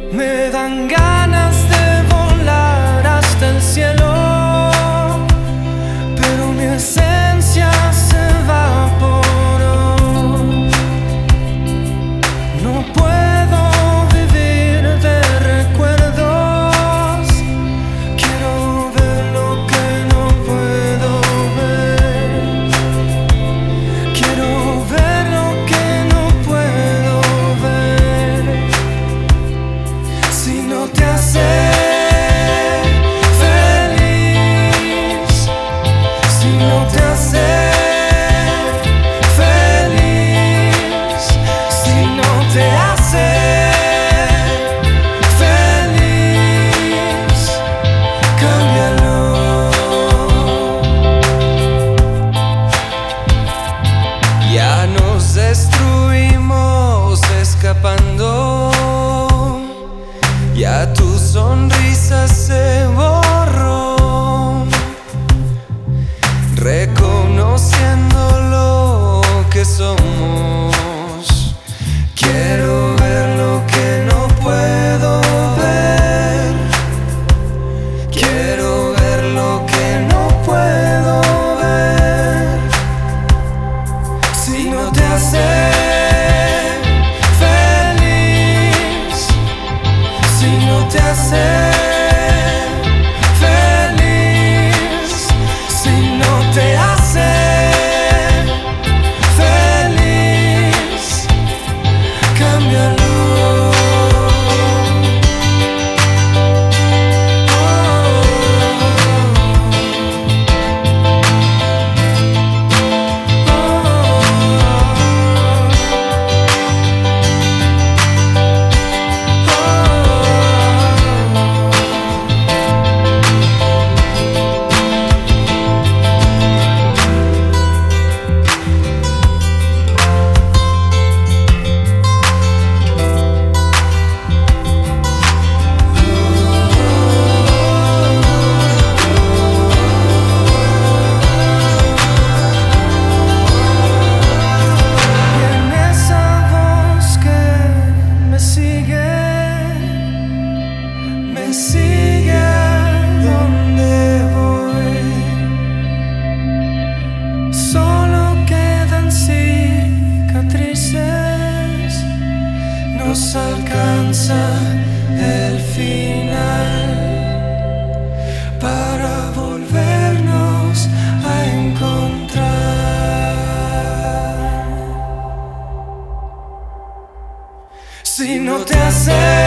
Me dan ganas de volar hasta el cielo, pero mi esencia se evaporó. No puedo vivir de recuerdos. Quiero ver lo que no puedo ver. Quiero ver lo que no puedo ver. Si no te hace feliz, si no te hace feliz, si no te hace feliz, cámbialo. Ya nos destruimos escapando. Ya tu sonrisa se borró, reconociendo lo que somos. Quiero ver lo que no puedo ver. Quiero ver lo que no puedo ver. Si no te hace si no te hace feliz, si no te hace feliz, cámbialo. Sigue a donde voy. Solo quedan cicatrices. Nos alcanza el final para volvernos a encontrar. Si no te hace